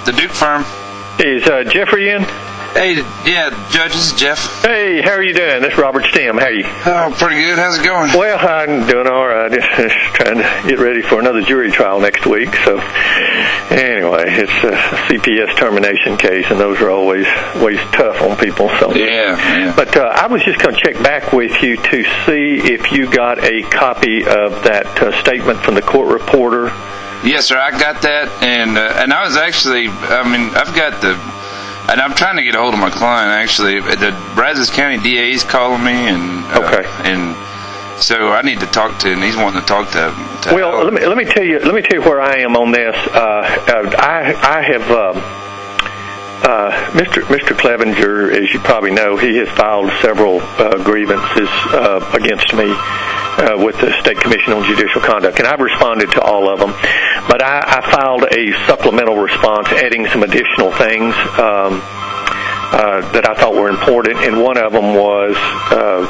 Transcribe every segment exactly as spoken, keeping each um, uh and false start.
the Duke firm. Is uh, Jeffrey in? Hey, yeah, Judge, this is Jeff. Hey, how are you doing? This is Robert Stem. How are you? Oh, pretty good. How's it going? Well, I'm doing all right. Just, just trying to get ready for another jury trial next week. So, anyway, it's a C P S termination case, and those are always always tough on people. So, yeah. yeah. But uh, I was just going to check back with you to see if you got a copy of that uh, statement from the court reporter. Yes, sir. I got that, and uh, and I was actually, I mean, I've got the. And I'm trying to get a hold of my client, actually. The Brazos County D A is calling me, and uh, okay. and so I need to talk to, and he's wanting to talk to. to well, Howard. let me let me tell you let me tell you where I am on this. Uh, I I have um, uh, Mister Mister Clevenger, as you probably know, he has filed several uh, grievances uh, against me uh, with the State Commission on Judicial Conduct, and I've responded to all of them. But I, I filed a supplemental response adding some additional things um, uh, that I thought were important, and one of them was, uh,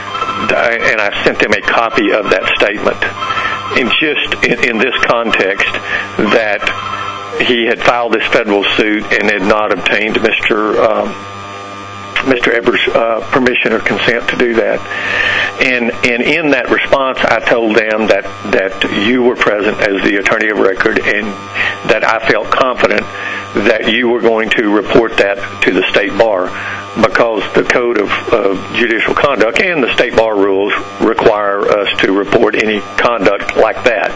and I sent them a copy of that statement. And just in, in this context, that he had filed this federal suit and had not obtained Mister Um, Mister Ebers' uh, permission or consent to do that. And and in that response, I told them that, that you were present as the attorney of record and that I felt confident that you were going to report that to the state bar because the Code of uh, Judicial Conduct and the state bar rules require us to report any conduct like that.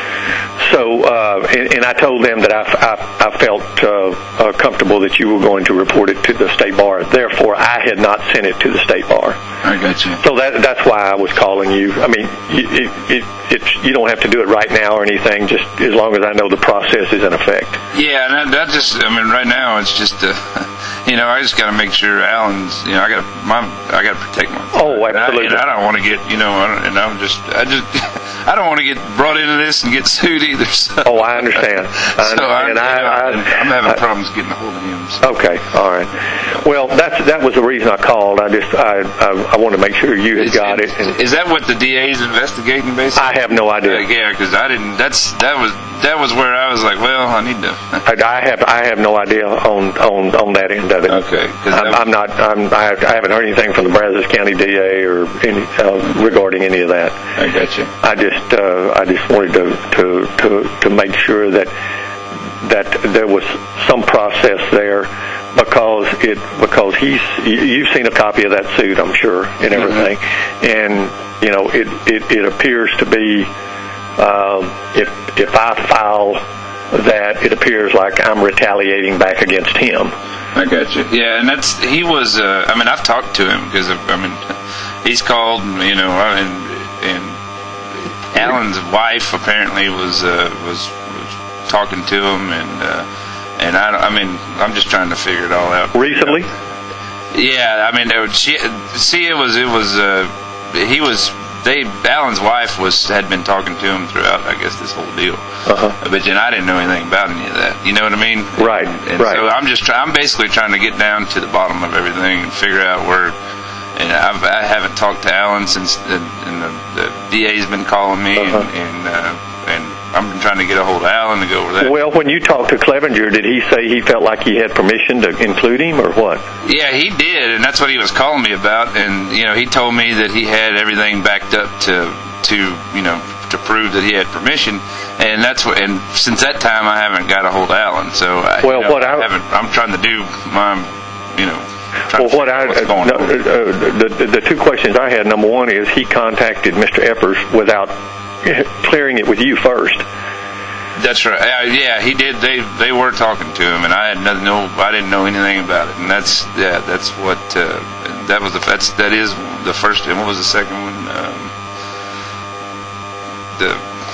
So, uh, and, and I told them that I, I, I felt uh, uh, comfortable that you were going to report it to the state bar. Therefore, I had not sent it to the state bar. I got you. So that that's why I was calling you. I mean, it, it, it's, you don't have to do it right now or anything, just as long as I know the process is in effect. Yeah, and that, that just, I mean, right now it's just, uh, you know, I just got to make sure Alan's, you know, I got to, I got to protect my. Oh, absolutely. I, I don't want to get, you know, I don't, and I'm just, I just, I don't want to get brought into this and get sued either. So. Oh, I understand. I so understand. I, I, I, I'm having I, problems getting a hold of him. So. Okay, all right. Well, that's that was the reason I called. I just I I, I want to make sure you had is, got it. And is that what the D A is investigating, basically? I have no idea. Uh, yeah, because I didn't. That's that was that was where I was like, well, I need to. I, I have I have no idea on on, on that end of it. Okay. I'm, I'm not. I'm. I, I haven't heard anything from the Brazos County D A or any uh, regarding any of that. I got you. I just uh, I just wanted to to to to make sure that that there was some process there because it because he's you've seen a copy of that suit, I'm sure, and everything, mm-hmm. and you know it, it, it appears to be um, if if I file that, it appears like I'm retaliating back against him. I got you. Yeah, and that's he was. Uh, I mean, I've talked to him because I mean, he's called, you know, and and Alan's wife apparently was uh, was. talking to him, and uh, and I, I mean, I'm just trying to figure it all out. Recently? Yeah, I mean, she, see, it was, it was, uh, he was, they, Alan's wife was, had been talking to him throughout, I guess, this whole deal. Uh-huh. But then I didn't know anything about any of that. You know what I mean? Right. And, and right. so I'm just trying, I'm basically trying to get down to the bottom of everything and figure out where. And I've, I haven't talked to Alan since, the, and the, the D A's been calling me, uh-huh. and and, uh, and I'm trying to get a hold of Alan to go over that. Well, when you talked to Clevenger, did he say he felt like he had permission to include him, or what? Yeah, he did, and that's what he was calling me about. And you know, he told me that he had everything backed up to to you know to prove that he had permission. And that's what. And since that time, I haven't got a hold of Alan. So I, well, you know, what I, I haven't. I'm trying to do my you know. Well, what I uh, no, uh, the, the the two questions I had. Number one is he contacted Mister Eppers without clearing it with you first. That's right. Uh, yeah, he did. They they were talking to him, and I had nothing. No, I didn't know anything about it. And that's yeah, that's what uh, that was. The that's that is the first. And what was the second one? Um, the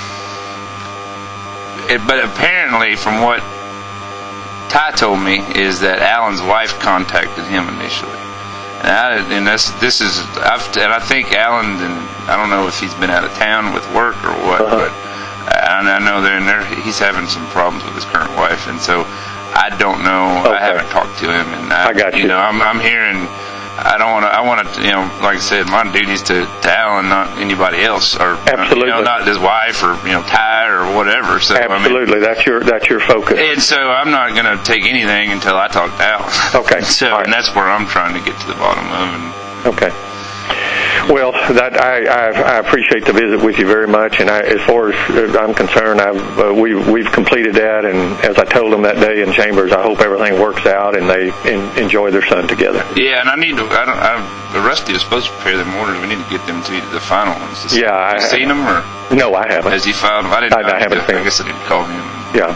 it, but apparently, from what Ty told me, is that Alan's wife contacted him initially, and, I, and that's this is I've and I think Alan, and I don't know if he's been out of town with work or what, uh-huh. but and I know they're in there. He's having some problems with his current wife, and so I don't know. Okay. I haven't talked to him, and I, I got you. You know, I'm I'm hearing. I don't want to. I want to, you know, like I said, my duty's to, to Alan, not anybody else, or absolutely, you know, not his wife or you know Ty or whatever. So absolutely, I mean, that's your that's your focus. And so I'm not going to take anything until I talk to Alan. Okay. So right. and that's where I'm trying to get to the bottom of. And, okay. Well, that I, I I appreciate the visit with you very much, and I, as far as I'm concerned, I've uh, we we've completed that, and as I told them that day in Chambers, I hope everything works out and they in, enjoy their son together. Yeah, and I need to. I don't. I, the Rusty is supposed to prepare them orders. We need to get them to the final ones. To yeah, I have seen them or no, I haven't. Has he filed them? I didn't. I, I, I haven't to, seen. I guess I didn't call him. Yeah.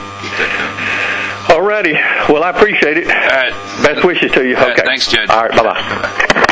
Alrighty. Well, I appreciate it. All right. Best wishes to you. All right, okay. Thanks, Judge. All right. Bye bye.